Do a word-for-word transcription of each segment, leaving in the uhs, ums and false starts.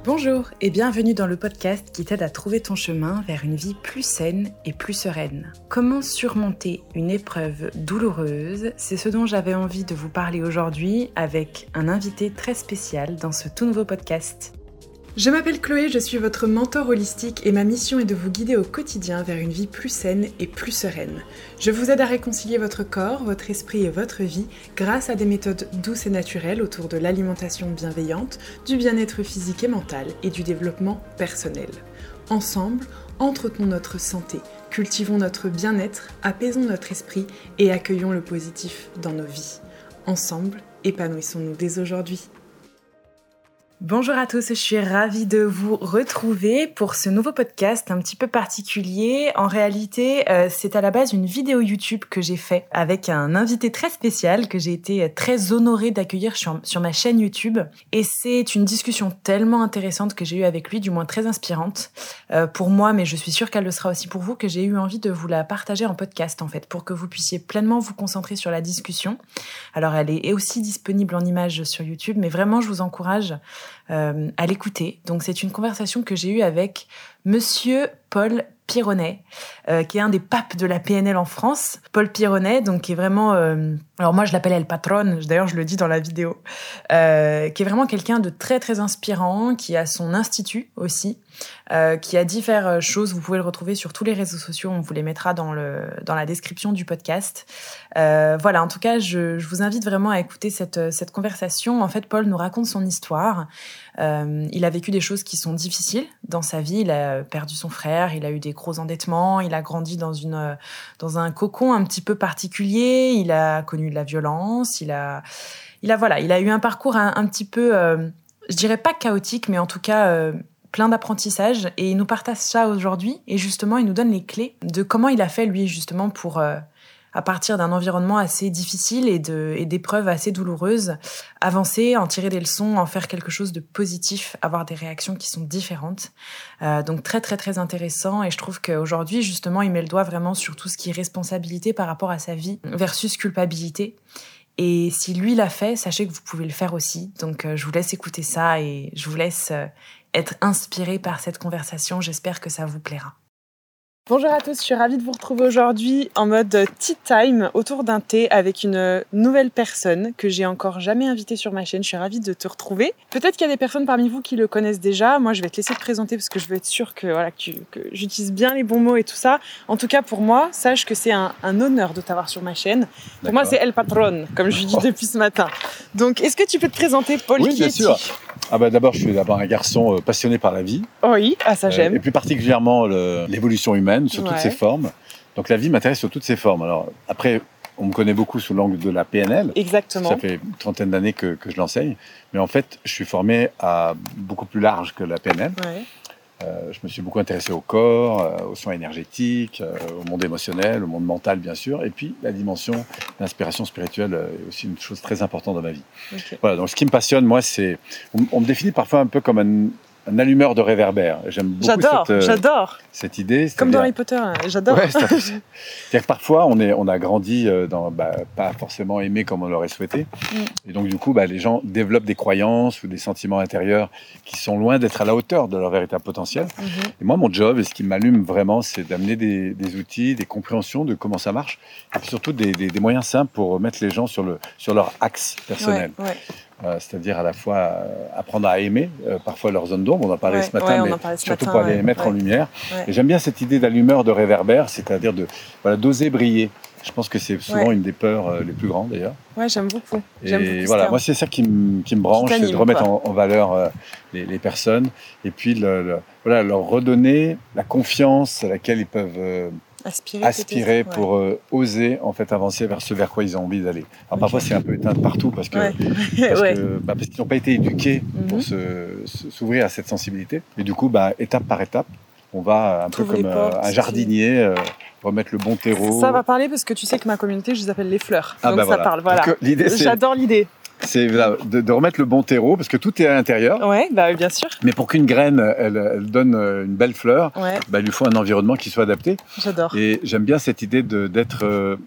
Bonjour et bienvenue dans le podcast qui t'aide à trouver ton chemin vers une vie plus saine et plus sereine. Comment surmonter une épreuve douloureuse, c'est ce dont j'avais envie de vous parler aujourd'hui avec un invité très spécial dans ce tout nouveau podcast. Je m'appelle Chloé, je suis votre mentor holistique et ma mission est de vous guider au quotidien vers une vie plus saine et plus sereine. Je vous aide à réconcilier votre corps, votre esprit et votre vie grâce à des méthodes douces et naturelles autour de l'alimentation bienveillante, du bien-être physique et mental et du développement personnel. Ensemble, entretenons notre santé, cultivons notre bien-être, apaisons notre esprit et accueillons le positif dans nos vies. Ensemble, épanouissons-nous dès aujourd'hui. Bonjour à tous, je suis ravie de vous retrouver pour ce nouveau podcast un petit peu particulier. En réalité, euh, c'est à la base une vidéo YouTube que j'ai fait avec un invité très spécial que j'ai été très honorée d'accueillir sur, sur ma chaîne YouTube. Et c'est une discussion tellement intéressante que j'ai eue avec lui, du moins très inspirante euh, pour moi, mais je suis sûre qu'elle le sera aussi pour vous, que j'ai eu envie de vous la partager en podcast en fait, pour que vous puissiez pleinement vous concentrer sur la discussion. Alors elle est aussi disponible en images sur YouTube, mais vraiment je vous encourage Euh, à l'écouter. Donc c'est une conversation que j'ai eue avec Monsieur Paul Pironnet, euh, qui est un des papes de la P N L en France. Paul Pironnet, donc qui est vraiment, euh, alors moi je l'appelle El Patron, d'ailleurs je le dis dans la vidéo, euh, qui est vraiment quelqu'un de très très inspirant, qui a son institut aussi, euh, qui a diverses choses. Vous pouvez le retrouver sur tous les réseaux sociaux, on vous les mettra dans le dans la description du podcast. Euh, voilà, en tout cas, je, je vous invite vraiment à écouter cette cette conversation. En fait, Paul nous raconte son histoire. Euh, il a vécu des choses qui sont difficiles dans sa vie. Il a perdu son frère, il a eu des gros endettements, il a grandi dans une dans un cocon un petit peu particulier. Il a connu de la violence. Il a il a voilà, il a eu un parcours un, un petit peu, euh, je dirais pas chaotique, mais en tout cas euh, plein d'apprentissage. Et il nous partage ça aujourd'hui. Et justement, il nous donne les clés de comment il a fait lui justement pour euh, à partir d'un environnement assez difficile et, de, et d'épreuves assez douloureuses, avancer, en tirer des leçons, en faire quelque chose de positif, avoir des réactions qui sont différentes. Euh, donc très très très intéressant, et je trouve qu'aujourd'hui justement il met le doigt vraiment sur tout ce qui est responsabilité par rapport à sa vie versus culpabilité. Et si lui l'a fait, sachez que vous pouvez le faire aussi. Donc euh, je vous laisse écouter ça et je vous laisse euh, être inspiré par cette conversation. J'espère que ça vous plaira. Bonjour à tous, je suis ravie de vous retrouver aujourd'hui en mode tea time autour d'un thé avec une nouvelle personne que j'ai encore jamais invitée sur ma chaîne. Je suis ravie de te retrouver. Peut-être qu'il y a des personnes parmi vous qui le connaissent déjà. Moi, je vais te laisser te présenter parce que je veux être sûre que, voilà, que, tu, que j'utilise bien les bons mots et tout ça. En tout cas, pour moi, sache que c'est un, un honneur de t'avoir sur ma chaîne. D'accord. Pour moi, c'est El Patron, comme je lui dis depuis ce matin. Donc, est-ce que tu peux te présenter, Paul? Oui, bien sûr. Ah bah d'abord, je suis d'abord un garçon passionné par la vie. Oui, ah ça j'aime. Euh, et plus particulièrement le, l'évolution humaine sous ouais. toutes ses formes. Donc la vie m'intéresse sur toutes ses formes. Alors après, on me connaît beaucoup sous l'angle de la P N L. Exactement. Ça fait une trentaine d'années que, que je l'enseigne. Mais en fait, je suis formé à beaucoup plus large que la P N L. Ouais. Euh, je me suis beaucoup intéressé au corps, euh, aux soins énergétiques, euh, au monde émotionnel, au monde mental bien sûr, et puis la dimension d'inspiration spirituelle euh, est aussi une chose très importante dans ma vie. Okay. Voilà, donc ce qui me passionne, moi, c'est... On, on me définit parfois un peu comme un, un allumeur de réverbère. J'aime beaucoup j'adore, cette, euh, j'adore. cette idée. Comme dans Harry Potter, j'adore. Ouais, c'est-à-dire que parfois, on, est, on a grandi dans, bah, pas forcément aimé comme on l'aurait souhaité. Mm. Et donc, du coup, bah, les gens développent des croyances ou des sentiments intérieurs qui sont loin d'être à la hauteur de leur véritable potentiel. Mm-hmm. Et moi, mon job, et ce qui m'allume vraiment, c'est d'amener des, des outils, des compréhensions de comment ça marche, et puis surtout des, des, des moyens simples pour mettre les gens sur, le, sur leur axe personnel. Ouais, ouais. Euh, c'est-à-dire à la fois euh, apprendre à aimer euh, parfois leurs zones d'ombre, on en parlait ouais, ce matin, ouais, mais ce surtout matin, pour les ouais, mettre ouais. en lumière. Ouais. Et j'aime bien cette idée d'allumeur de réverbère, c'est-à-dire de voilà, d'oser briller. Je pense que c'est souvent ouais. une des peurs euh, les plus grandes d'ailleurs. Ouais, j'aime beaucoup. Et j'aime beaucoup voilà, moi c'est ça qui me, qui me branche, c'est de remettre en, en valeur euh, les, les personnes et puis le, le, voilà, leur redonner la confiance à laquelle ils peuvent euh, aspirer, aspirer pour ouais. euh, oser en fait avancer vers ce vers quoi ils ont envie d'aller. Alors okay. parfois c'est un peu éteint de partout parce que ouais. parce, ouais. que, bah, parce qu'ils n'ont pas été éduqués mm-hmm. pour se, se, s'ouvrir à cette sensibilité. Et du coup, bah, étape par étape, on va un Trouve peu comme euh, un jardinier euh, remettre le bon terreau. Ça va parler parce que tu sais que ma communauté, je les appelle les fleurs. Ah donc bah ça voilà. parle. Voilà. Donc, l'idée, c'est... J'adore l'idée. C'est voilà, de, de remettre le bon terreau parce que tout est à l'intérieur. Ouais, bah bien sûr. Mais pour qu'une graine, elle, elle donne une belle fleur, ouais. bah, il lui faut un environnement qui soit adapté. J'adore. Et j'aime bien cette idée de, d'être euh,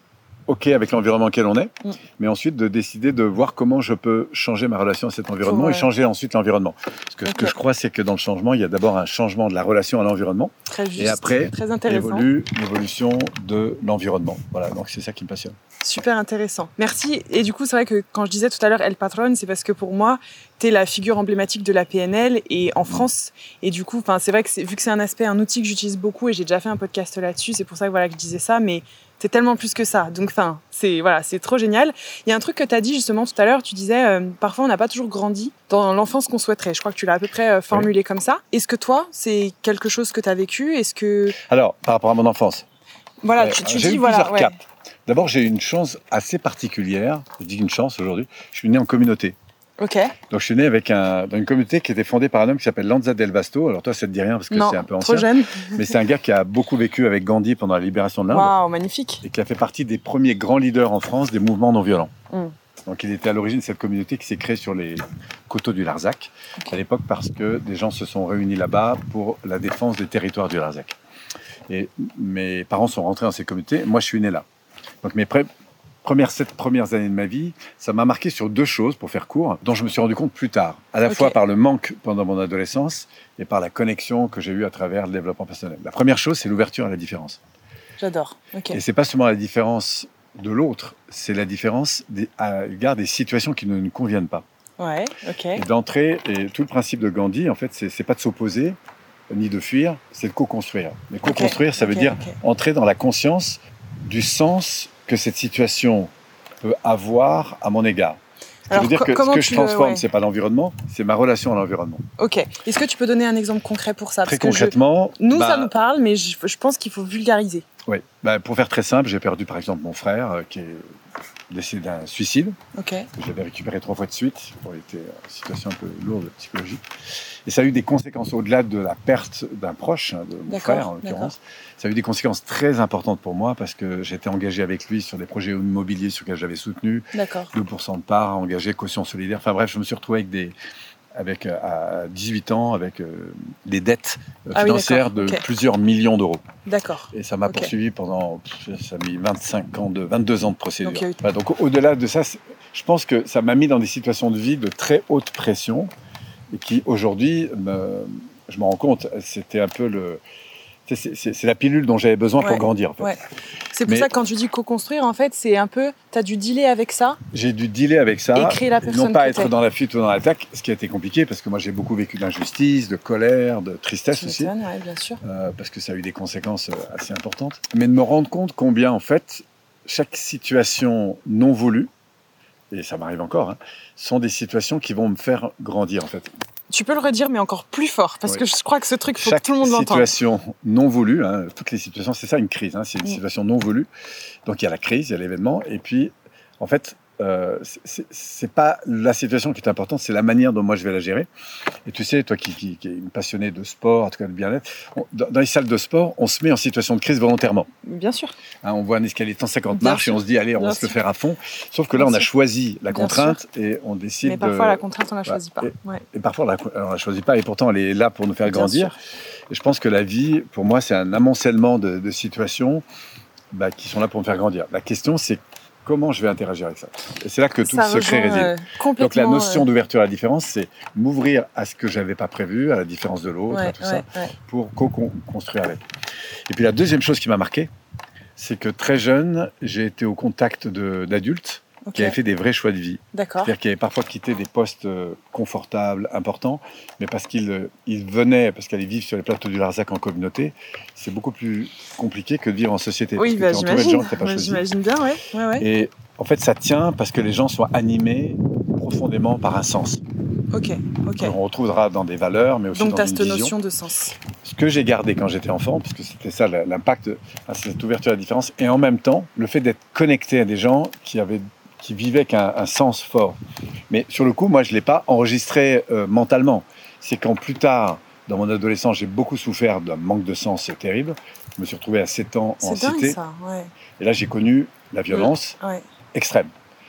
OK avec l'environnement auquel on est, Mm. mais ensuite de décider de voir comment je peux changer ma relation à cet environnement Ouais. et changer ensuite l'environnement. Parce que Ok. ce que je crois, c'est que dans le changement, il y a d'abord un changement de la relation à l'environnement Très juste, et après, très intéressant. évolue l'évolution de l'environnement. Voilà, donc c'est ça qui me passionne. Super intéressant. Merci. Et du coup, c'est vrai que quand je disais tout à l'heure El Patron, c'est parce que pour moi, tu es la figure emblématique de la P N L et en France. Et du coup, c'est vrai que c'est, vu que c'est un aspect, un outil que j'utilise beaucoup et j'ai déjà fait un podcast là-dessus, c'est pour ça que, voilà, que je disais ça, mais c'est tellement plus que ça. Donc, enfin, c'est, voilà, c'est trop génial. Il y a un truc que tu as dit justement tout à l'heure, tu disais, euh, parfois on n'a pas toujours grandi dans l'enfance qu'on souhaiterait. Je crois que tu l'as à peu près euh, formulé oui. comme ça. Est-ce que toi, c'est quelque chose que tu as vécu? Est-ce que... Alors, par rapport à mon enfance, voilà, euh, tu, tu j'ai dis, eu voilà. plusieurs Ouais. caps. D'abord, j'ai eu une chance assez particulière. Je dis une chance aujourd'hui. Je suis né en communauté. Ok. Donc, je suis né avec un, dans une communauté qui était fondée par un homme qui s'appelle Lanza Del Vasto. Alors, toi, ça te dit rien parce que non, c'est un peu ancien. Trop jeune. Mais c'est un gars qui a beaucoup vécu avec Gandhi pendant la libération de l'Inde. Waouh, magnifique. Et qui a fait partie des premiers grands leaders en France des mouvements non violents. Mm. Donc, il était à l'origine de cette communauté qui s'est créée sur les coteaux du Larzac okay. à l'époque parce que des gens se sont réunis là-bas pour la défense des territoires du Larzac. Et mes parents sont rentrés dans ces communautés. Moi, je suis né là. Donc, mes pré- premières sept premières années de ma vie, ça m'a marqué sur deux choses, pour faire court, dont je me suis rendu compte plus tard. À la okay. fois par le manque pendant mon adolescence et par la connexion que j'ai eue à travers le développement personnel. La première chose, c'est l'ouverture à la différence. J'adore. Okay. Et c'est pas seulement la différence de l'autre, c'est la différence des, à l'égard des situations qui ne nous conviennent pas. Ouais, ok. Et d'entrer, et tout le principe de Gandhi, en fait, c'est, c'est pas de s'opposer, ni de fuir, c'est de co-construire. Mais co-construire, okay. ça veut okay, dire okay. entrer dans la conscience du sens que cette situation peut avoir à mon égard. Ça veut dire que ce que je transforme, ouais. c'est pas l'environnement, c'est ma relation à l'environnement. Ok. Est-ce que tu peux donner un exemple concret pour ça? Très Parce concrètement, que je... nous bah, ça nous parle, mais je, je pense qu'il faut vulgariser. Oui. Bah, pour faire très simple, j'ai perdu par exemple mon frère euh, qui est décédé d'un suicide. Ok. Je l'avais récupéré trois fois de suite. Bon, il était en situation un peu lourde psychologique. Et ça a eu des conséquences au-delà de la perte d'un proche, de mon d'accord, frère en l'occurrence. Ça a eu des conséquences très importantes pour moi parce que j'étais engagé avec lui sur des projets immobiliers sur lesquels j'avais soutenu. D'accord. deux pour cent de part, engagé, caution solidaire. Enfin bref, je me suis retrouvé avec des, avec, à dix-huit ans avec euh, des dettes ah financières oui, de okay. plusieurs millions d'euros. D'accord. Et ça m'a okay. poursuivi pendant, ça a mis vingt-cinq ans de, vingt-deux ans de procédure. Donc, eu... voilà, donc au-delà de ça, je pense que ça m'a mis dans des situations de vie de très haute pression et qui aujourd'hui, me, je me rends compte, c'était un peu le... C'est, c'est, c'est la pilule dont j'avais besoin ouais, pour grandir. En fait. ouais. C'est pour Mais, ça que quand tu dis co-construire, en fait, c'est un peu, tu as dû dealer avec ça. J'ai dû dealer avec ça. Et créer la personne non pas que être t'es. Dans la fuite ou dans l'attaque, ce qui a été compliqué parce que moi j'ai beaucoup vécu d'injustice, de colère, de tristesse tu aussi. Ouais, bien sûr. Euh, parce que ça a eu des conséquences assez importantes. Mais de me rendre compte combien, en fait, chaque situation non voulue, et ça m'arrive encore, hein, sont des situations qui vont me faire grandir, en fait. Tu peux le redire, mais encore plus fort, parce oui. que je crois que ce truc, il faut Chaque que tout le monde l'entende. Chaque situation non voulue, hein, toutes les situations, c'est ça une crise, hein, c'est une mmh. situation non voulue. Donc il y a la crise, il y a l'événement, et puis, en fait, euh, c'est, c'est pas la situation qui est importante, c'est la manière dont moi je vais la gérer. Et tu sais, toi qui, qui, qui es une passionnée de sport, en tout cas de bien-être, on, dans, dans les salles de sport, on se met en situation de crise volontairement. Bien sûr. Hein, on voit un escalier de cent cinquante bien marches sûr. Et on se dit, allez, on bien va sûr. Se le faire à fond. Sauf que là, bien on a sûr. choisi la bien contrainte sûr. Et on décide. Mais parfois, de... la contrainte, on ne la choisit ouais. pas. Ouais. Et, et parfois, on ne la choisit pas, et pourtant, elle est là pour nous faire bien grandir. Sûr. Et je pense que la vie, pour moi, c'est un amoncellement de, de situations bah, qui sont là pour me faire grandir. La question, c'est comment je vais interagir avec ça. Et c'est là que tout ça le secret réside. Euh, Donc la notion euh... d'ouverture à la différence, c'est m'ouvrir à ce que je n'avais pas prévu, à la différence de l'autre, ouais, à tout ouais, ça, ouais. pour co-construire avec. Et puis la deuxième chose qui m'a marqué, c'est que très jeune, j'ai été au contact de, d'adultes okay. qui avaient fait des vrais choix de vie. D'accord. C'est-à-dire qui avaient parfois quitté des postes confortables, importants, mais parce qu'ils ils venaient, parce qu'aller vivre sur les plateaux du Larzac en communauté, c'est beaucoup plus compliqué que de vivre en société. Oui, parce bah, que j'imagine. De gens que pas bah, j'imagine bien, ouais. ouais, ouais. Et en fait, ça tient parce que les gens sont animés profondément par un sens. Ok, ok. On retrouvera dans des valeurs, mais aussi Donc, dans t'as une cette vision. notion de sens. Ce que j'ai gardé quand j'étais enfant, parce que c'était ça l'impact, c'est cette ouverture à la différence, et en même temps, le fait d'être connecté à des gens qui avaient qui vivaient avec un, un sens fort. Mais sur le coup, moi, je ne l'ai pas enregistré euh, mentalement. C'est quand plus tard, dans mon adolescence, j'ai beaucoup souffert d'un manque de sens terrible. Je me suis retrouvé à sept ans c'est en dingue, cité. Ça, ouais. Et là, j'ai connu la violence ouais. extrême.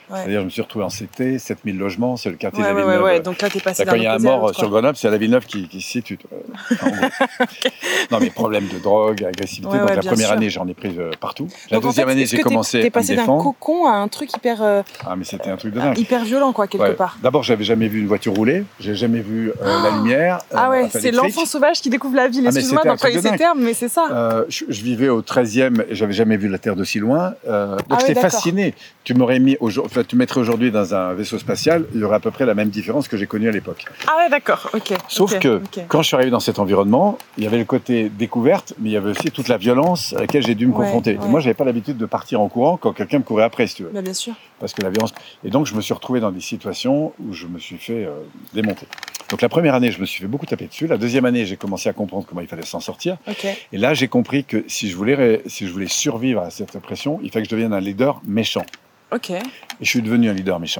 Ouais. C'est-à-dire, je me suis retrouvé en C T, sept mille logements, c'est le quartier ouais, de la ouais, Villeneuve. Ouais, ouais. Donc là, t'es passé là, quand il y a un mort sur quoi. Grenoble, c'est à la Villeneuve qui, qui se situe. Enfin, okay. Non, mais problème de drogue, agressivité. Ouais, donc ouais, la première sûr. année, j'en ai pris euh, partout. Donc, la deuxième en fait, année, j'ai commencé t'es passé à me d'un défendre. cocon à un truc hyper... Euh, ah, mais c'était un truc de dingue. Hyper violent, quoi, quelque ouais. part. D'abord, j'avais jamais vu une voiture rouler. J'ai jamais vu euh, oh la lumière. Ah ouais, euh, c'est l'enfant sauvage qui découvre la ville. Ah, excuse-moi d'employer ces termes, mais c'est ça. Euh, je, je vivais au treizième et j'avais jamais vu la Terre d'aussi loin. Euh, donc ah j'étais ouais, fasciné. Tu m'aurais mis, enfin, tu mettrais aujourd'hui dans un vaisseau spatial, il y aurait à peu près la même différence que j'ai connue à l'époque. Ah ouais, d'accord, ok. Sauf okay, que okay. quand je suis arrivé dans cet environnement, il y avait le côté découverte, mais il y avait aussi toute la violence à laquelle j'ai dû me ouais, confronter. Ouais. Et moi, j'avais pas l'habitude de partir en courant quand quelqu'un me courait après, si tu veux. Bah, bien sûr. Parce que la violence. Et donc, je me suis retrouvé dans des situations où je me suis fait euh, démonter. Donc, la première année, je me suis fait beaucoup taper dessus. La deuxième année, j'ai commencé à comprendre comment il fallait s'en sortir. Okay. Et là, j'ai compris que si je voulais, si je voulais survivre à cette pression, il fallait que je devienne un leader méchant. Ok. Et je suis devenu un leader méchant.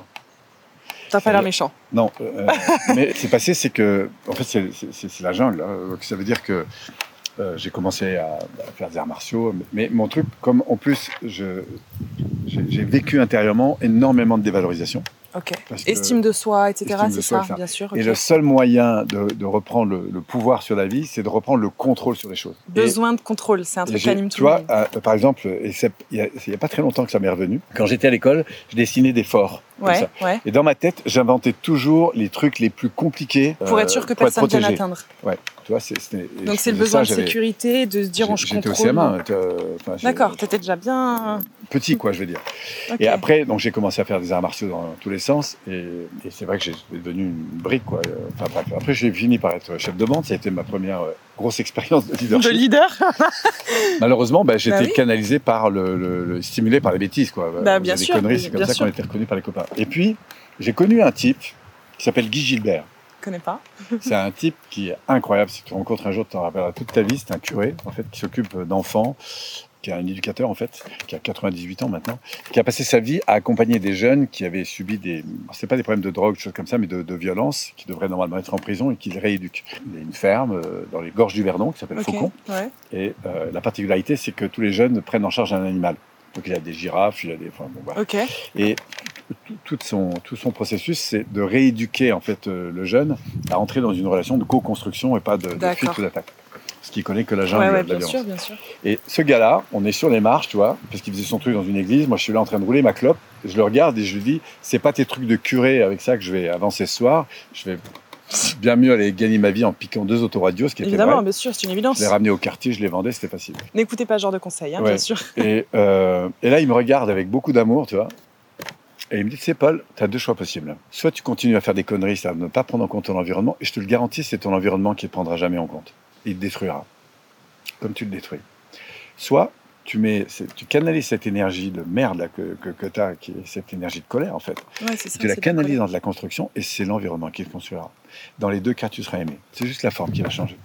T'as pas l'air méchant. Non, euh, mais ce qui s'est passé, c'est que, en fait, c'est, c'est, c'est la jungle. Hein. Donc, ça veut dire que euh, j'ai commencé à, à faire des arts martiaux. Mais mon truc, comme en plus, je, j'ai, j'ai vécu intérieurement énormément de dévalorisation. Ok. Estime de soi, et cetera. C'est ça, soi, bien sûr. Okay. Et le seul moyen de, de reprendre le, le pouvoir sur la vie, c'est de reprendre le contrôle sur les choses. Besoin et, de contrôle, c'est un truc qui anime tout le monde. Tu vois, euh, par exemple, il n'y a, a pas très longtemps que ça m'est revenu. Quand j'étais à l'école, je dessinais des forts. Ouais, ça. Ouais. Et dans ma tête, j'inventais toujours les trucs les plus compliqués. Pour euh, être sûr que personne ne vienne atteindre. Ouais. Tu vois, c'est, c'est, Donc c'est le besoin ça, de sécurité, de se dire on je contrôle. J'étais au C M un. D'accord, tu étais déjà bien... Petit, quoi, je veux dire. Okay. Et après, donc, j'ai commencé à faire des arts martiaux dans tous les sens. Et, et c'est vrai que j'ai devenu une brique, quoi. Enfin, bref. Après, j'ai fini par être chef de bande. Ça a été ma première euh, grosse expérience de leadership. De leader. Malheureusement, bah, j'étais bah oui. canalisé par le, le, le... stimulé par les bêtises, quoi. Bah, bien des sûr. conneries, c'est comme ça sûr. qu'on était reconnus par les copains. Et puis, j'ai connu un type qui s'appelle Guy Gilbert. Je connais pas. C'est un type qui est incroyable. Si tu le rencontres un jour, tu t'en rappelleras toute ta vie. C'est un curé, en fait, qui s'occupe d'enfants, qui est un éducateur, en fait, qui a quatre-vingt-dix-huit ans maintenant, qui a passé sa vie à accompagner des jeunes qui avaient subi des... C'est pas des problèmes de drogue, des choses comme ça, mais de, de violence, qui devraient normalement être en prison et qui les rééduquent. Il y a une ferme euh, dans les gorges du Verdon qui s'appelle okay. Faucon. Ouais. Et euh, la particularité, c'est que tous les jeunes prennent en charge un animal. Donc il y a des girafes, il y a des... Enfin, bon, voilà. Okay. Et tout son, tout son processus, c'est de rééduquer en fait, euh, le jeune à entrer dans une relation de co-construction et pas de, de fuite ou d'attaque. Parce qu'il connaît que la jungle ouais, ouais, de la bien violence. Sûr, bien sûr. Et ce gars-là, on est sur les marches, tu vois, parce qu'il faisait son truc dans une église. Moi, je suis là en train de rouler ma clope. Je le regarde et je lui dis, c'est pas tes trucs de curé avec ça que je vais avancer ce soir. Je vais bien mieux aller gagner ma vie en piquant deux autoradios, ce qui était Évidemment, vrai. bien sûr, c'est une évidence. Je les ramenais au quartier, je les vendais, c'était facile. N'écoutez pas ce genre de conseils, hein, ouais. bien sûr. Et, euh, et là, il me regarde avec beaucoup d'amour, tu vois. Et il me dit, tu sais, Paul, tu as deux choix possibles. Soit tu continues à faire des conneries, c'est-à-dire ne pas prendre en compte ton environnement, et je te le garantis, c'est ton environnement qui ne te prendra jamais en compte. Il te détruira, comme tu le détruis. Soit tu, mets, tu canalises cette énergie de merde là, que, que, que tu as, qui est cette énergie de colère, en fait. Ouais, c'est ça, tu la c'est canalises dans de la construction, et c'est l'environnement qui te construira. Dans les deux cas, tu seras aimé. C'est juste la forme qui va changer.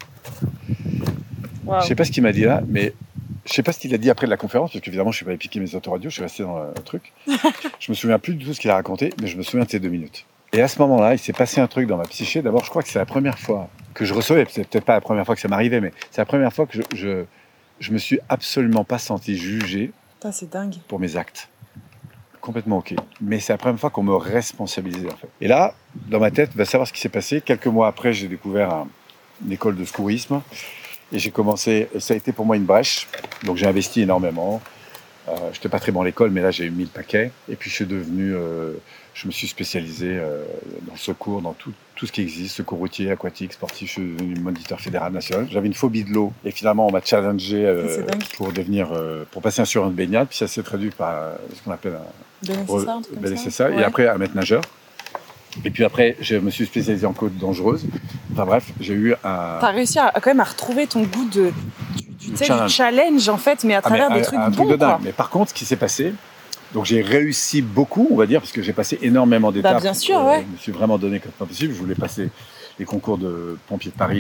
Wow. Je ne sais pas ce qu'il m'a dit là, mais... Je ne sais pas ce qu'il a dit après de la conférence, parce qu'évidemment, je ne suis pas allé piquer mes autoradios, je suis resté dans le truc. Je me souviens plus du tout ce qu'il a raconté, mais je me souviens de ces deux minutes. Et à ce moment-là, il s'est passé un truc dans ma psyché. D'abord, je crois que c'est la première fois que je recevais, c'est peut-être pas la première fois que ça m'arrivait, mais c'est la première fois que je, je, je me suis absolument pas senti jugé c'est dingue. pour mes actes. Complètement OK. Mais c'est la première fois qu'on me responsabilisait, en fait. Et là, dans ma tête, va savoir ce qui s'est passé. Quelques mois après, j'ai découvert un, une école de secourisme. Et j'ai commencé, et ça a été pour moi une brèche. Donc j'ai investi énormément. Euh, je n'étais pas très bon à l'école, mais là j'ai eu mille paquets. Et puis je suis devenu, euh, je me suis spécialisé euh, dans le secours, dans tout, tout ce qui existe, secours routier, aquatique, sportif. Je suis devenu moniteur fédéral national. J'avais une phobie de l'eau. Et finalement, on m'a challengé euh, pour devenir, euh, pour passer un sur une baignade. Puis ça s'est traduit par euh, ce qu'on appelle un B N S S A, un truc comme ça. Ouais. Et après, un maître nageur. Et puis après, je me suis spécialisé en côte dangereuse. Enfin bref, j'ai eu un... T'as réussi à, à quand même à retrouver ton goût de, du, du, challenge. du challenge, en fait, mais à travers ah, mais, des trucs un, un bons, truc de dingue. quoi. Mais par contre, ce qui s'est passé, donc j'ai réussi beaucoup, on va dire, parce que j'ai passé énormément d'étapes. Bah bien sûr, euh, ouais. Je me suis vraiment donné comme pas possible. Je voulais passer les concours de pompiers de Paris.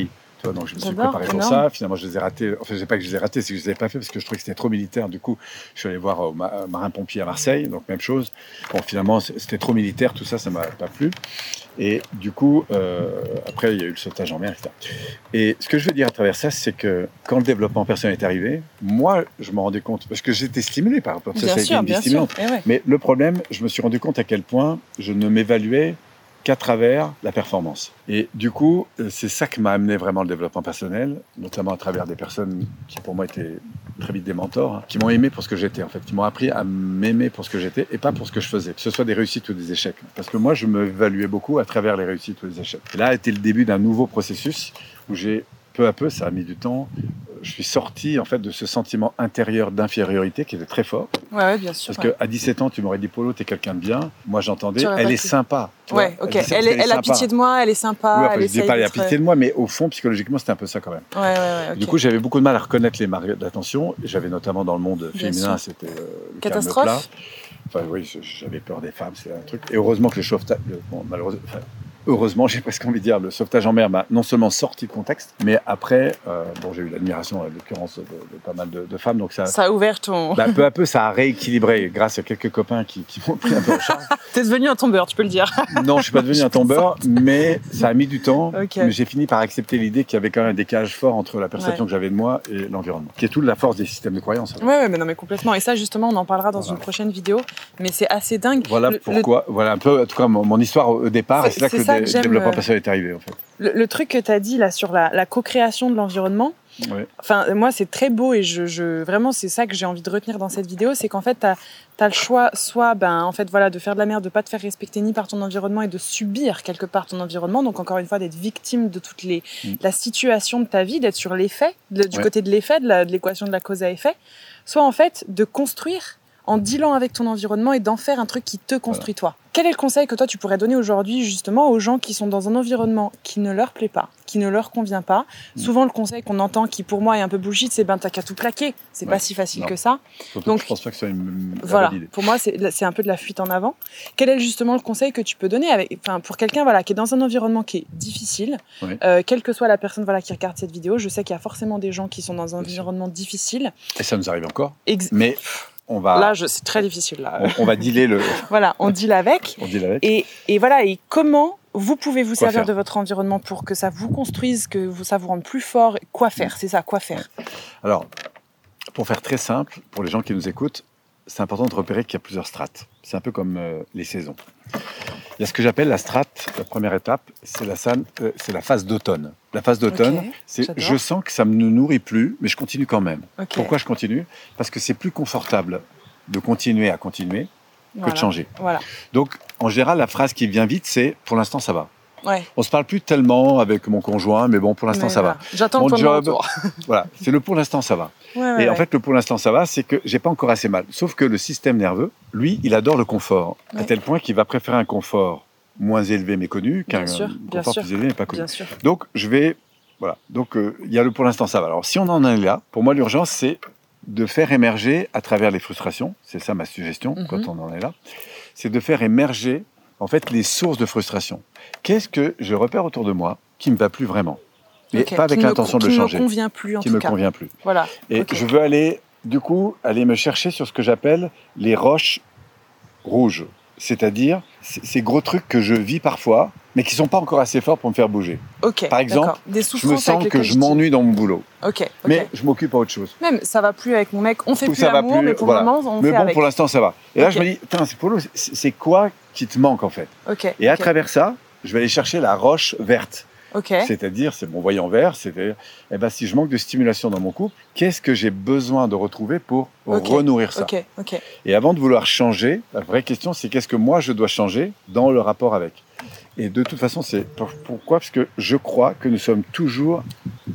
Tu vois, donc je me suis J'adore, préparé pour énorme. ça. Finalement, je les ai ratés. Enfin, je sais pas que je les ai ratés, c'est que je les ai pas fait parce que je trouvais que c'était trop militaire. Du coup, je suis allé voir au ma- marin-pompier à Marseille, donc même chose. Bon, finalement, c'était trop militaire, tout ça, ça m'a pas plu. Et du coup, euh, après, il y a eu le sauvetage en mer, et cetera. Et ce que je veux dire à travers ça, c'est que quand le développement personnel est arrivé, moi, je me rendais compte, parce que j'étais stimulé par rapport à ça, Bien ça a été sûr, une vie bien sûr. stimulante. Eh ouais. Mais le problème, je me suis rendu compte à quel point je ne m'évaluais qu'à travers la performance. Et du coup, c'est ça qui m'a amené vraiment le développement personnel, notamment à travers des personnes qui pour moi étaient très vite des mentors, hein, qui m'ont aimé pour ce que j'étais en fait, qui m'ont appris à m'aimer pour ce que j'étais et pas pour ce que je faisais, que ce soit des réussites ou des échecs. Parce que moi, je m'évaluais beaucoup à travers les réussites ou les échecs. Et là a été le début d'un nouveau processus où j'ai, peu à peu, ça a mis du temps, je suis sorti en fait de ce sentiment intérieur d'infériorité qui était très fort. Ouais, ouais, bien sûr. Parce ouais. qu'à dix-sept ans, tu m'aurais dit Polo, t'es quelqu'un de bien. Moi, j'entendais, Tu aurais elle pas est cru. sympa. tu Ouais, vois. ok. À dix-sept, Elle, c'est est- elle a sympa. pitié de moi, elle est sympa. Oui, enfin, elle je dis essaye pas, elle a d'être- pitié de moi, mais au fond, psychologiquement, c'était un peu ça quand même. Ouais, ouais, ouais. ok. Du coup, j'avais beaucoup de mal à reconnaître les marques d'attention. J'avais notamment dans le monde Bien féminin, sûr. c'était euh, le Catastrophe. calme plat. Enfin, oui, j'avais peur des femmes, c'est un truc. Et heureusement que le sauvetage, bon, malheureusement, enfin, heureusement, j'ai presque envie de dire, le sauvetage en mer m'a non seulement sorti de contexte, mais après, euh, bon, j'ai eu l'admiration, en l'occurrence, de, de pas mal de, de femmes, donc ça, Ça a ouvert ton. bah, peu à peu, ça a rééquilibré grâce à quelques copains qui, qui m'ont pris un peu en charge. T'es devenu un tombeur, tu peux le dire. Non, je suis pas devenu Je un tombeur, mais ça a mis du temps. Ok. Mais j'ai fini par accepter l'idée qu'il y avait quand même un décalage fort entre la perception Ouais. que j'avais de moi et l'environnement, qui est toute la force des systèmes de croyance. Ouais, ouais, mais non, mais complètement. Et ça, justement, on en parlera dans Voilà. une prochaine vidéo. Mais c'est assez dingue. Voilà Le- le- pourquoi, voilà un peu, en tout cas, mon, mon histoire au départ, C'est- et c'est là c'est que ça le que dé- j'aime, développement euh, personnel est arrivé, en fait. Le, le truc que tu as dit là sur la, la co-création de l'environnement, Ouais. enfin, moi, c'est très beau et je, je vraiment, c'est ça que j'ai envie de retenir dans cette vidéo, c'est qu'en fait, tu as le choix, soit, ben, en fait, voilà, de faire de la merde, de pas te faire respecter ni par ton environnement et de subir quelque part ton environnement. Donc, encore une fois, d'être victime de toute les, Mm. la situation de ta vie, d'être sur l'effet, de- du Ouais. côté de l'effet, de la- de l'équation de la cause à effet. Soit, en fait, de construire en dealant avec ton environnement et d'en faire un truc qui te construit toi. Quel est le conseil que toi tu pourrais donner aujourd'hui justement aux gens qui sont dans un environnement qui ne leur plaît pas, qui ne leur convient pas? Mm. Souvent le conseil qu'on entend qui pour moi est un peu bullshit, c'est ben t'as qu'à tout plaquer. C'est Ouais. pas si facile Non. que ça. Surtout Donc, que je pense pas que ce soit une la Voilà, bonne idée. pour moi c'est c'est un peu de la fuite en avant. Quel est justement le conseil que tu peux donner avec, enfin, pour quelqu'un voilà, qui est dans un environnement qui est difficile, Ouais. euh, quelle que soit la personne voilà, qui regarde cette vidéo, je sais qu'il y a forcément des gens qui sont dans un Bien sûr. environnement difficile. Et ça nous arrive encore, Ex- mais on va, Là, je- c'est très difficile. Là. on, on va dealer le, Voilà, on deal avec. on deal avec. Et, et voilà, et comment vous pouvez vous Quoi servir faire de votre environnement pour que ça vous construise, que vous, ça vous rende plus fort. Quoi faire, c'est ça, quoi faire. Alors, pour faire très simple, pour les gens qui nous écoutent, c'est important de repérer qu'il y a plusieurs strates. C'est un peu comme euh, les saisons. Il y a ce que j'appelle la strate, la première étape, c'est la, san- euh, c'est la phase d'automne. La phase d'automne, Ok, c'est j'adore. je sens que ça ne me nourrit plus, mais je continue quand même. Ok. Pourquoi je continue? Parce que c'est plus confortable de continuer à continuer que Voilà. de changer. Voilà. Donc, en général, la phrase qui vient vite, c'est « pour l'instant, ça va ». Ouais. On se parle plus tellement avec mon conjoint, mais bon, pour l'instant, Mais ça voilà. va. J'attends Mon le point de job, retour. voilà, c'est le pour l'instant, ça va. Ouais, ouais, Et en ouais. fait, le pour l'instant, ça va, c'est que j'ai pas encore assez mal. Sauf que le système nerveux, lui, il adore le confort, à Ouais. tel point qu'il va préférer un confort moins élevé mais connu qu'un Bien sûr, bien confort sûr. plus élevé mais pas connu. Bien sûr. Donc, je vais, voilà. Donc, euh, il y a le pour l'instant, ça va. Alors, si on en est là, pour moi, l'urgence, c'est de faire émerger à travers les frustrations. C'est ça ma suggestion Mhm. quand on en est là. C'est de faire émerger en fait les sources de frustration. Qu'est-ce que je repère autour de moi qui me va plus vraiment, mais Ok. pas avec Qui me l'intention con- de le Qui changer, me convient plus en qui tout me cas. convient plus. Voilà. Et Ok. je veux aller, du coup, aller me chercher sur ce que j'appelle les roches rouges. C'est-à-dire c- ces gros trucs que je vis parfois, mais qui sont pas encore assez forts pour me faire bouger. Ok. Par exemple, d'accord. Des Je souffrances me sens avec que lesquelles je tu- m'ennuie dans mon boulot, Ok. ok. mais je m'occupe à autre chose. Même ça va plus avec mon mec. On fait Ou plus ça va l'amour, plus, mais pour voilà. le moment, on Mais fait bon, avec. pour l'instant, ça va. Et là, Ok. je me dis, putain, c'est Polo, c'est c'est quoi qui te manque en fait? Ok. Et à ok. travers ça, je vais aller chercher la roche verte. Ok. C'est-à-dire, c'est mon voyant vert, c'est-à-dire, eh ben, si je manque de stimulation dans mon couple, qu'est-ce que j'ai besoin de retrouver pour Ok. renourrir ça? Ok. Ok. Et avant de vouloir changer, la vraie question, c'est qu'est-ce que moi, je dois changer dans le rapport avec? Et de toute façon, c'est pour- pourquoi? Parce que je crois que nous sommes toujours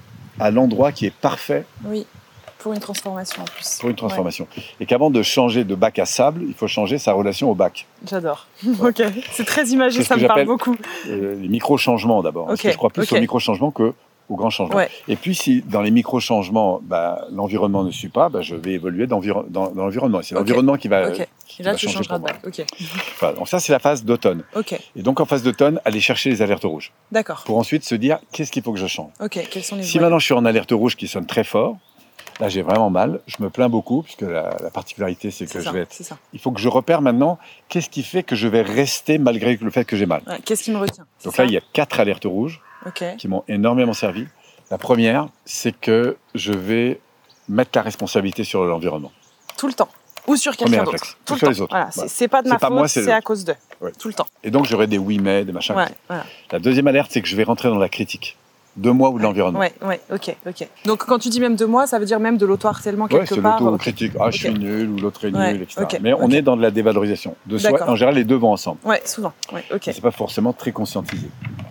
à l'endroit qui est parfait Oui. Pour une transformation en plus. pour une transformation. Et qu'avant de changer de bac à sable, il faut changer sa relation au bac. Ouais, j'adore. ok. C'est très imagé, C'est ce ça que me parle j'appelle- beaucoup. Euh, les micro-changements d'abord. Parce Ok, que je crois plus ok. aux micro-changements que aux grands changements. Ouais. Et puis, si dans les micro-changements, bah, l'environnement ne suit pas, bah, je vais évoluer d'environ- dans, dans l'environnement. Et c'est Ok, l'environnement qui va, ok. qui, Et là, tu changeras de bac. Ok. Voilà, donc ça, c'est la phase d'automne. Ok. Et donc, en phase d'automne, aller chercher les alertes rouges. D'accord. Pour ensuite se dire, qu'est-ce qu'il faut que je change? Ok, quels sont les Si maintenant je suis en alerte rouge qui sonne très fort, là j'ai vraiment mal, je me plains beaucoup, puisque la, la particularité c'est que c'est je ça, vais être... c'est ça. Il faut que je repère maintenant, qu'est-ce qui fait que je vais rester malgré le fait que j'ai mal. Ouais, qu'est-ce qui me retient? Donc ça là, il y a quatre alertes rouges okay. qui m'ont énormément servi. La première, c'est que je vais mettre la responsabilité sur l'environnement. Tout le temps. Ou sur quelqu'un d'autre. Tout le temps. Les autres. Voilà, voilà. C'est pas de ma faute, moi, c'est à cause d'eux. Ouais. Tout le temps. Et donc, j'aurai des oui mais, des machins. Ouais, voilà. La deuxième alerte, c'est que je vais rentrer dans la critique. De moi ou de ouais, l'environnement. Ouais, ouais, ok, ok. Donc, quand tu dis même de moi, ça veut dire même de l'auto-harcèlement quelque ouais, part. c'est l'auto-critique. Okay. Ah, je suis okay. nul, ou l'autre est nul, ouais, et cetera. Okay. Mais on okay. est dans de la dévalorisation. De soi, en général, les deux vont ensemble. Ouais, souvent. Ouais, ok. C'est pas forcément très conscientisé.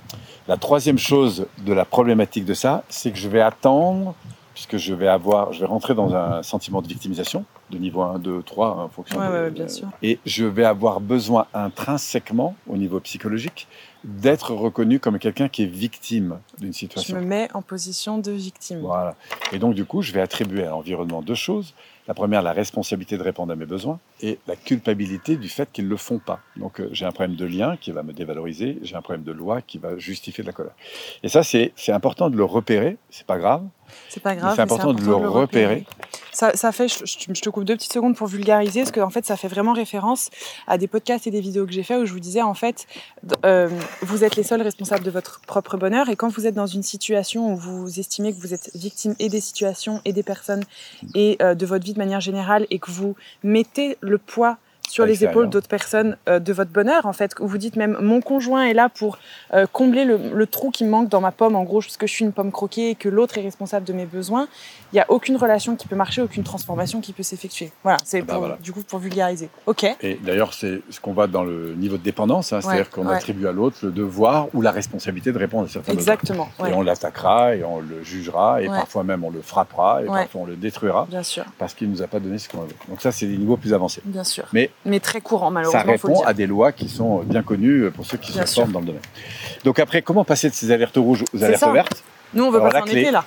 La troisième chose de la problématique de ça, c'est que je vais attendre, puisque je vais avoir, je vais rentrer dans un sentiment de victimisation, de niveau un, deux, trois, en fonction ouais, de... Ouais, bien sûr. Et je vais avoir besoin intrinsèquement, au niveau psychologique, d'être reconnu comme quelqu'un qui est victime d'une situation. Je me mets en position de victime. Voilà. Et donc, du coup, je vais attribuer à l'environnement deux choses. La première, la responsabilité de répondre à mes besoins et la culpabilité du fait qu'ils ne le font pas. Donc, euh, j'ai un problème de lien qui va me dévaloriser, j'ai un problème de loi qui va justifier de la colère. Et ça, c'est, c'est important de le repérer, c'est pas grave. C'est pas grave. C'est important, c'est important de le, de le repérer. repérer. Ça, ça fait, je, je te coupe deux petites secondes pour vulgariser, parce qu'en fait, ça fait vraiment référence à des podcasts et des vidéos que j'ai fait où je vous disais, en fait, euh, vous êtes les seuls responsables de votre propre bonheur, et quand vous êtes dans une situation où vous estimez que vous êtes victime et des situations et des personnes et euh, de votre vie de manière générale, et que vous mettez le poids sur les épaules d'autres personnes euh, de votre bonheur, en fait, où vous dites même mon conjoint est là pour euh, combler le, le trou qui me manque dans ma pomme, en gros, parce que je suis une pomme croquée et que l'autre est responsable de mes besoins, il n'y a aucune relation qui peut marcher, aucune transformation qui peut s'effectuer. Voilà, c'est bah pour, voilà. du coup pour vulgariser. Ok. Et d'ailleurs, c'est ce qu'on voit dans le niveau de dépendance, hein, c'est-à-dire ouais, qu'on ouais. attribue à l'autre le devoir ou la responsabilité de répondre à certains Exactement, besoins. Ouais. Et on l'attaquera et on le jugera et ouais. parfois même on le frappera et ouais. parfois on le détruira. Bien sûr. Parce qu'il ne nous a pas donné ce qu'on avait. Donc ça, c'est des niveaux plus avancés. Bien sûr. Mais, Mais très courant, malheureusement. Ça répond faut le dire. à des lois qui sont bien connues pour ceux qui bien se sûr. forment dans le domaine. Donc après, comment passer de ces alertes rouges aux alertes ça. vertes? Nous, on veut Alors, passer en clé, été, là.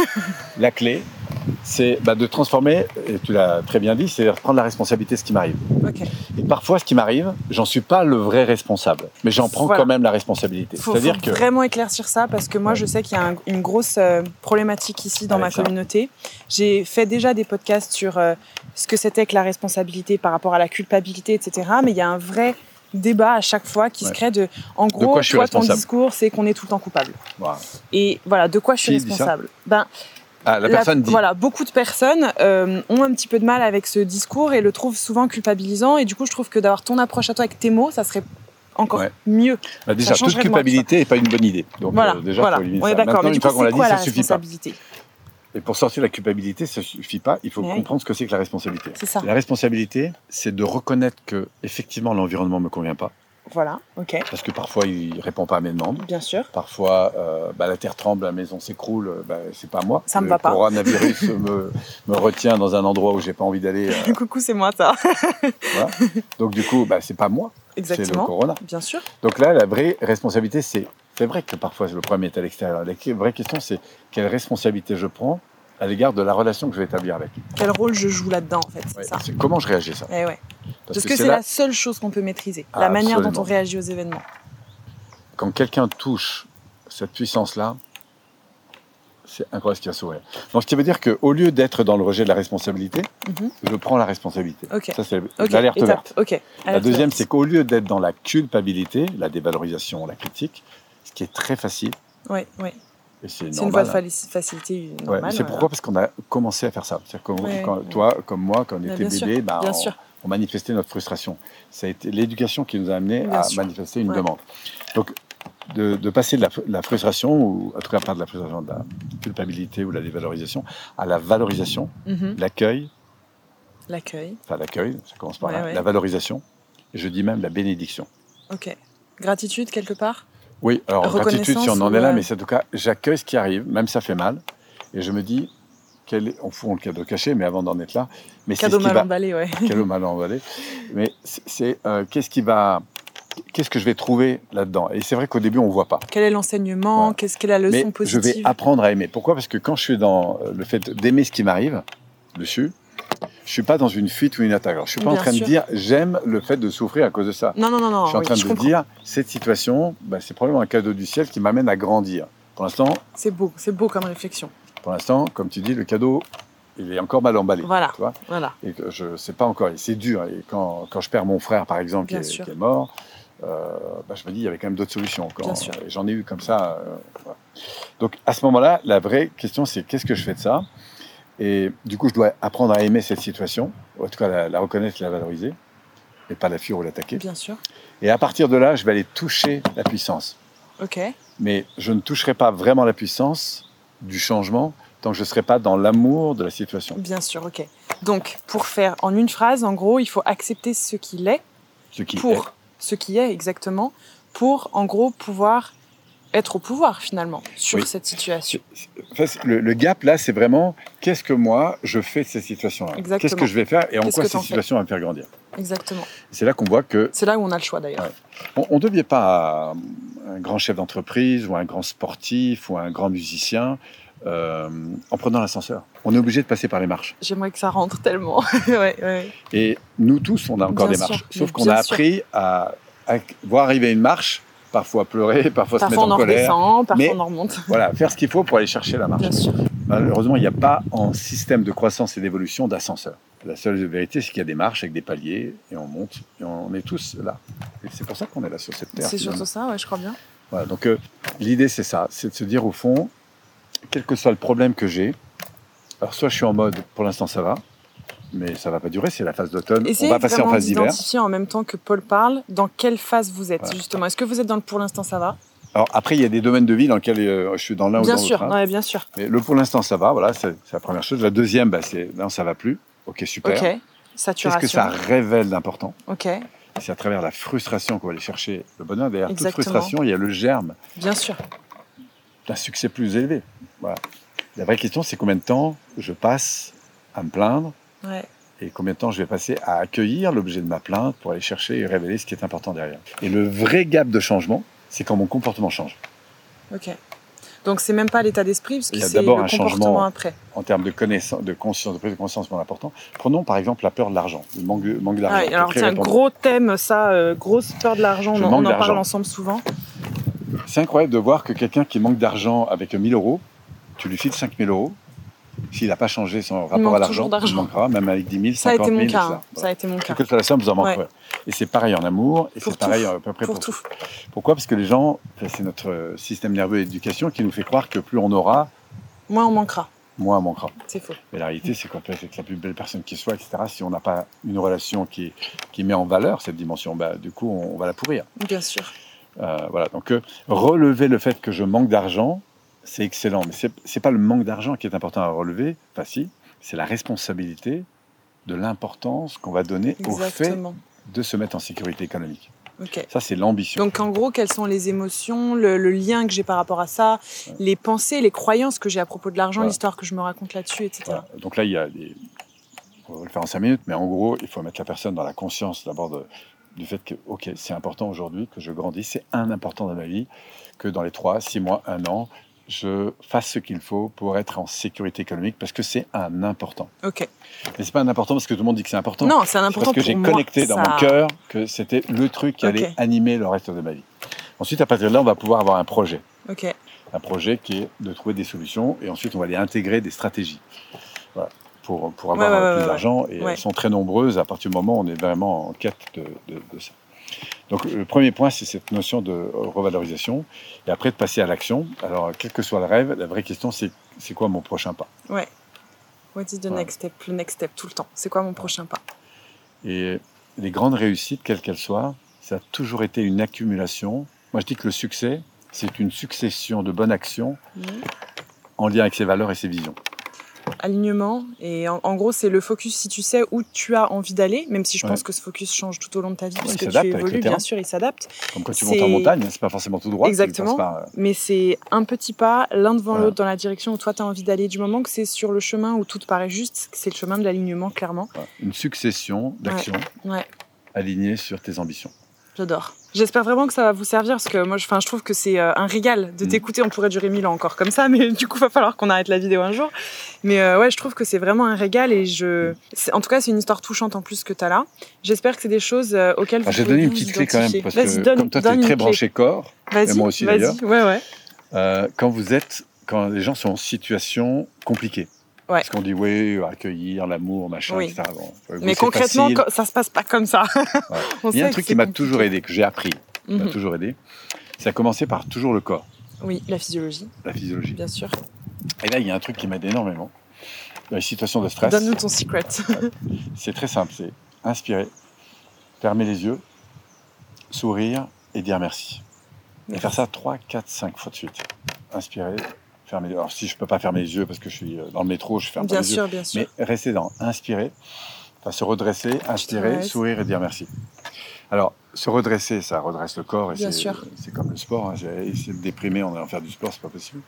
La clé, c'est bah, de transformer, et tu l'as très bien dit, c'est de prendre la responsabilité de ce qui m'arrive. Okay. Et parfois, ce qui m'arrive, j'en suis pas le vrai responsable, mais j'en prends voilà. quand même la responsabilité. Il faut, C'est-à-dire faut que... vraiment éclaircir ça, parce que moi, je sais qu'il y a un, une grosse euh, problématique ici dans Avec ma ça. communauté. J'ai fait déjà des podcasts sur euh, ce que c'était que la responsabilité par rapport à la culpabilité, et cetera. Mais il y a un vrai débat à chaque fois qui ouais. se crée de, en gros, de quoi je suis toi, ton responsable. discours, c'est qu'on est tout le temps coupable. Voilà. Et voilà, de quoi je suis qui responsable? Ben, ah, la, la personne dit. Voilà, beaucoup de personnes euh, ont un petit peu de mal avec ce discours et le trouvent souvent culpabilisant. Et du coup, je trouve que d'avoir ton approche à toi avec tes mots, ça serait encore ouais. mieux. Bah déjà, toute culpabilité n'est pas une bonne idée. Donc, voilà, euh, déjà, voilà. faut éliminer on est ça. d'accord. Maintenant, mais une coup, fois qu'on l'a dit, quoi, ça la suffit pas. Et pour sortir de la culpabilité, ça suffit pas. Il faut ouais. comprendre ce que c'est que la responsabilité. C'est ça. La responsabilité, c'est de reconnaître que effectivement l'environnement me convient pas. Voilà, ok. Parce que parfois, il ne répond pas à mes demandes. Bien sûr. Parfois, euh, bah, la terre tremble, la maison s'écroule, bah, c'est pas moi. Ça le me va pas. Le coronavirus me, me retient dans un endroit où j'ai pas envie d'aller. Euh... Coucou, c'est moi, ça. Voilà. Donc, du coup, bah, c'est pas moi. Exactement. C'est le corona. Bien sûr. Donc là, la vraie responsabilité, c'est... C'est vrai que parfois, le problème est à l'extérieur. La vraie question, c'est quelle responsabilité je prends à l'égard de la relation que je vais établir avec. Quel rôle je joue là-dedans, en fait, c'est ouais, ça. C'est comment je réagis, ça. Eh ouais. Parce, Parce que, que c'est là... la seule chose qu'on peut maîtriser, ah, la manière absolument. dont on réagit aux événements. Quand quelqu'un touche cette puissance-là, c'est incroyable ce qui va s'ouvrir. Donc, ce qui veut dire qu'au lieu d'être dans le rejet de la responsabilité, mm-hmm. je prends la responsabilité. Okay. Ça, c'est okay. l'alerte Étape. verte. Okay. La deuxième, c'est qu'au lieu d'être dans la culpabilité, la dévalorisation, la critique, ce qui est très facile, oui, oui. Et c'est, c'est une voie de facilité normale. Ouais, c'est pourquoi voilà. Parce qu'on a commencé à faire ça. C'est-à-dire que ouais, quand, ouais. toi, comme moi, quand on était bien bébé, bah, bien on, sûr. on manifestait notre frustration. Ça a été l'éducation qui nous a amené bien à sûr. manifester une ouais. demande. Donc, de, de passer de la, la frustration, ou en tout cas pas de la frustration, de la culpabilité ou de la dévalorisation, à la valorisation, mm-hmm. l'accueil. L'accueil. Enfin, l'accueil, ça commence par ouais, là. Ouais. La valorisation, et je dis même la bénédiction. Ok. Gratitude, quelque part ? Oui, alors gratitude si on en est là, mais c'est en tout cas, j'accueille ce qui arrive, même ça fait mal, et je me dis, quel est, on fout le cadeau caché, mais avant d'en être là, mais cadeau c'est ce qui mal va, emballé, ouais. Cadeau mal emballé, mais c'est, c'est euh, qu'est-ce qui va, qu'est-ce que je vais trouver là-dedans ? Et c'est vrai qu'au début on voit pas. Quel est l'enseignement ? Ouais. Qu'est-ce qu'est la leçon mais positive ? Je vais apprendre à aimer. Pourquoi ? Parce que quand je suis dans le fait d'aimer ce qui m'arrive dessus, je suis pas dans une fuite ou une attaque. Alors, je suis pas Bien en train sûr. de dire j'aime le fait de souffrir à cause de ça. Non, non, non, non. Je suis en oui, train je de comprends. dire cette situation, bah, c'est probablement un cadeau du ciel qui m'amène à grandir. Pour l'instant, C'est beau, c'est beau comme réflexion. pour l'instant, comme tu dis, le cadeau, il est encore mal emballé. Voilà. Tu vois, Voilà. et que je sais pas encore. Et c'est dur. Et quand, quand je perds mon frère, par exemple, qui Bien est, sûr. qui est mort, euh, bah, je me dis il y avait quand même d'autres solutions. Quand, Bien sûr. et j'en ai eu comme ça. euh, voilà. Donc à ce moment-là, la vraie question, c'est qu'est-ce que je fais de ça? Et du coup, je dois apprendre à aimer cette situation, ou en tout cas la, la reconnaître, la valoriser, et pas la fuir ou l'attaquer. Bien sûr. Et à partir de là, je vais aller toucher la puissance. Ok. Mais je ne toucherai pas vraiment la puissance du changement tant que je ne serai pas dans l'amour de la situation. Bien sûr, ok. Donc, pour faire en une phrase, en gros, il faut accepter ce qu'il est, Ce qui pour est. ce qui est exactement, pour, en gros, pouvoir être au pouvoir, finalement, sur Oui. cette situation. En fait, le, le gap, là, c'est vraiment qu'est-ce que moi, je fais de cette situation-là. Exactement. Qu'est-ce que je vais faire et en Qu'est-ce quoi que cette t'en fais situation va me faire grandir. Exactement. C'est là qu'on voit que C'est là où on a le choix, d'ailleurs. Ouais. on ne devient pas un grand chef d'entreprise ou un grand sportif ou un grand musicien euh, en prenant l'ascenseur. On est obligé de passer par les marches. J'aimerais que ça rentre tellement. ouais, ouais. Et nous tous, on a encore Bien des sûr, marches. mais Sauf qu'on bien a sûr. appris à, à voir arriver une marche, parfois pleurer, parfois, Parfois, se on mettre en en colère. redescend, parfois, mais- on en remonte. Voilà, faire ce qu'il faut pour aller chercher la marche. Bien sûr. Malheureusement, il n'y a pas en système de croissance et d'évolution d'ascenseur. La seule vérité, c'est qu'il y a des marches avec des paliers et on monte et on est tous là. Et c'est pour ça qu'on est là sur cette terre. C'est finalement. surtout ça, ouais, je crois bien. Voilà, donc euh, l'idée, c'est ça, c'est de se dire au fond, quel que soit le problème que j'ai, alors soit je suis en mode, pour l'instant ça va, mais ça va pas durer, c'est la phase d'automne, on Essayez va passer en vraiment phase d'hiver. d'identifier en même temps que Paul parle dans quelle phase vous êtes, Voilà. justement. Est-ce que vous êtes dans le pour l'instant ça va? Alors après, il y a des domaines de vie dans lesquels euh, je suis dans l'un ou Bien dans sûr, l'autre. hein. ouais, bien sûr. Mais le pour l'instant ça va, voilà, c'est c'est la première chose. La deuxième, bah, c'est non, ça va plus. Ok, super. Ok. Qu'est-ce Saturation. que ça révèle d'important? Ok, C'est à travers la frustration qu'on va aller chercher le bonheur. Derrière toute Exactement. frustration, il y a le germe bien sûr. d'un succès plus élevé. Voilà. La vraie question, c'est combien de temps je passe à me plaindre Ouais. et combien de temps je vais passer à accueillir l'objet de ma plainte pour aller chercher et révéler ce qui est important derrière. Et le vrai gap de changement, c'est quand mon comportement change. Ok. Donc c'est même pas l'état d'esprit, parce que Il y a c'est d'abord le un comportement changement. après. En termes de connaissance, de conscience, de prise de conscience, moins important. Prenons par exemple la peur de l'argent, le manque, de- manque d'argent. Ah oui, qui est alors très c'est un répandu. gros thème, ça, euh, grosse peur de l'argent, Je on, en- manque on en parle d'argent. ensemble souvent. C'est incroyable de voir que quelqu'un qui manque d'argent avec mille euros, tu lui files cinq mille euros, s'il n'a pas changé son rapport manque à toujours l'argent, il d'argent. manquera, même avec dix mille, Ça a cinquante été mon mille. cas, et hein. ça. Ça a été mon cas. Quelle que soit la somme, vous en Ouais. manquerez. Et c'est pareil en amour, et Pour c'est pareil tout. à peu près Pour pour, tout. Pourquoi? Parce que les gens, enfin, c'est notre système nerveux et d'éducation qui nous fait croire que plus on aura, Moins on manquera, moins on manquera. c'est faux. Mais la réalité, c'est qu'on peut être la plus belle personne qui soit, et cetera. Si on n'a pas une relation qui, qui met en valeur cette dimension, bah, du coup, on, on va la pourrir. Bien sûr. Euh, voilà. Donc, euh, relever le fait que je manque d'argent, c'est excellent. Mais c'est c'est pas le manque d'argent qui est important à relever. Enfin, si, c'est la responsabilité de l'importance qu'on va donner au fait Exactement. de se mettre en sécurité économique. Ok. Ça, c'est l'ambition. Donc en gros, quelles sont les émotions, le, le lien que j'ai par rapport à ça, Ouais. les pensées, les croyances que j'ai à propos de l'argent, Voilà. l'histoire que je me raconte là-dessus, et cetera. Voilà. Donc là, il y a des... On va le faire en cinq minutes, mais en gros, il faut mettre la personne dans la conscience d'abord de- du fait que, ok, c'est important aujourd'hui que je grandisse, c'est un important dans ma vie, que dans les trois, six mois, un an, je fasse ce qu'il faut pour être en sécurité économique, parce que c'est un important. Ok. Mais c'est pas un important parce que tout le monde dit que c'est important. Non, c'est un C'est important parce que pour j'ai moi. connecté dans Ça- mon cœur que c'était le truc qui allait Ok. animer le reste de ma vie. Ensuite, à partir de là, on va pouvoir avoir un projet. Ok. Un projet qui est de trouver des solutions et ensuite on va aller intégrer des stratégies voilà, pour, pour avoir Ouais, ouais, euh, ouais, plus ouais, d'argent et ouais. elles sont très nombreuses à partir du moment où on est vraiment en quête de, de- de ça. Donc le premier point, c'est cette notion de revalorisation et après de passer à l'action. Alors quel que soit le rêve, la vraie question c'est c'est quoi mon prochain pas? Ouais. What is the Ouais. next step? Le next step tout le temps. C'est quoi mon prochain pas? Et les grandes réussites, quelles qu'elles soient, ça a toujours été une accumulation. Moi je dis que le succès, c'est une succession de bonnes actions Mhm. en lien avec ses valeurs et ses visions. Alignement. Et en, en gros, c'est le focus si tu sais où tu as envie d'aller, même si je Ouais. pense que ce focus change tout au long de ta vie, il puisque tu s'adapte avec le évolues, terrain. bien sûr, il s'adapte. Comme quand tu C'est- montes en montagne, c'est pas forcément tout droit. tu Exactement. passes par, euh, Mais c'est un petit pas, l'un devant Voilà. l'autre, dans la direction où toi, tu as envie d'aller. Du moment que c'est sur le chemin où tout te paraît juste, c'est le chemin de l'alignement, clairement. voilà, une succession d'actions Ouais. alignées sur tes ambitions. J'adore. J'espère vraiment que ça va vous servir parce que moi, je, je trouve que c'est un régal de t'écouter. On pourrait durer mille ans encore comme ça, mais du coup, il va falloir qu'on arrête la vidéo un jour. Mais euh, ouais, je trouve que c'est vraiment un régal et je... En tout cas, c'est une histoire touchante en plus que tu as là. J'espère que c'est des choses euh, auxquelles vous J'ai donné une petite clé quand même parce que donne, comme toi, tu es très branché corps, et moi aussi d'ailleurs, ouais, ouais. Euh, quand vous êtes, quand les gens sont en situation compliquée. Ouais. Parce qu'on dit oui, accueillir, l'amour, machin, oui. et cetera. Bon, oui, mais concrètement, facile. Ça se passe pas comme ça. Ouais. Il y a un truc qui m'a toujours aidé, que j'ai appris, qui mm-hmm. m'a toujours aidé, ça a commencé par toujours le corps. Oui, la physiologie. La physiologie. Bien sûr. Et là, il y a un truc qui m'aide énormément. Dans les situations de stress. Donne-nous ton secret. C'est très simple, c'est inspirer, fermer les yeux, sourire et dire merci. merci. Et faire ça trois, quatre, cinq fois de suite. Inspirer. Fermer. Alors si je peux pas fermer les yeux parce que je suis dans le métro, je ferme bien pas les sûr, yeux. Bien sûr, mais rester dans inspirer, enfin se redresser, inspirer, sourire et dire merci. Alors se redresser, ça redresse le corps et c'est, c'est comme le sport. Hein. J'ai essayé de déprimer en allant faire du sport, c'est pas possible.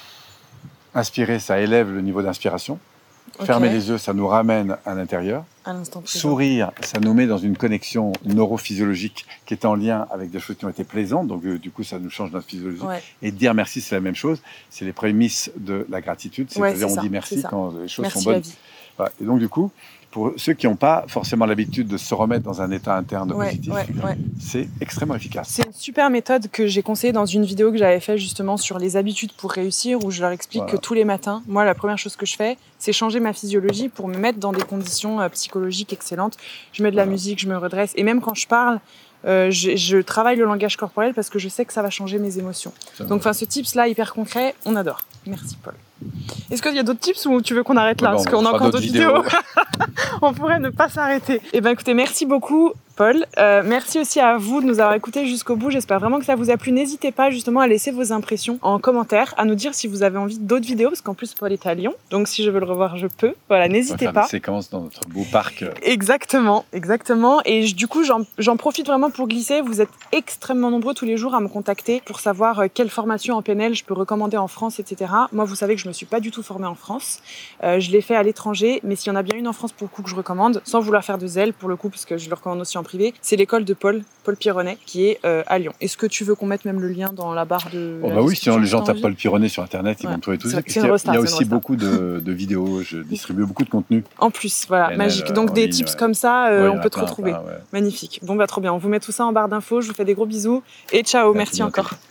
Inspirer, ça élève le niveau d'inspiration. Okay. Fermer les yeux, ça nous ramène à l'intérieur. À l'instant présent. Sourire, ça nous met dans une connexion neurophysiologique qui est en lien avec des choses qui ont été plaisantes. Donc, euh, du coup, ça nous change notre physiologie. Ouais. Et dire merci, c'est la même chose. C'est les prémices de la gratitude. C'est-à-dire, ouais, c'est on ça, dit merci quand les choses merci sont bonnes. Voilà. Et donc, du coup, pour ceux qui n'ont pas forcément l'habitude de se remettre dans un état interne ouais, positif, ouais, ouais. c'est extrêmement efficace. C'est une super méthode que j'ai conseillée dans une vidéo que j'avais faite justement sur les habitudes pour réussir, où je leur explique voilà. que tous les matins, moi, la première chose que je fais, c'est changer ma physiologie pour me mettre dans des conditions euh, psychologiques excellentes. Je mets de la voilà. musique, je me redresse. Et même quand je parle, euh, je, je travaille le langage corporel parce que je sais que ça va changer mes émotions. Ça Donc, enfin, ce tips-là, hyper concret, on adore. Merci, Paul. Est-ce qu'il y a d'autres tips ou tu veux qu'on arrête là? Ouais, Parce qu'on a encore d'autres vidéos. vidéos. On pourrait ne pas s'arrêter. Eh bien, écoutez, merci beaucoup, Paul. Euh, merci aussi à vous de nous avoir écoutés jusqu'au bout. J'espère vraiment que ça vous a plu. N'hésitez pas justement à laisser vos impressions en commentaire, à nous dire si vous avez envie d'autres vidéos, parce qu'en plus, Paul est à Lyon. Donc, si je veux le revoir, je peux. Voilà, n'hésitez pas. On va faire une séquence dans notre beau parc. Exactement, exactement. Et du coup, j'en, j'en profite vraiment pour glisser. Vous êtes extrêmement nombreux tous les jours à me contacter pour savoir quelle formation en P N L je peux recommander en France, et cetera. Moi, vous savez que je me suis pas du tout formée en France. Euh, je l'ai fait à l'étranger, mais s'il y en a bien une en France pour le coup que je recommande, sans vouloir faire de zèle pour le coup, parce que je le recommande aussi en privé, c'est l'école de Paul, Paul Pironnet, qui est euh, à Lyon. Est-ce que tu veux qu'on mette même le lien dans la barre de... Oh bah oui, sinon les gens tapent Paul Pironnet sur Internet, ils ouais. vont trouver tout ça. Il y a, il y a aussi beaucoup de, de vidéos, je distribue beaucoup de contenu. En plus, voilà, P N L, magique. Donc des ligne, tips ouais. comme ça, euh, ouais, on peut te retrouver. Plein, ouais. Magnifique. Bon bah trop bien, on vous met tout ça en barre d'infos, je vous fais des gros bisous et ciao, merci, merci encore.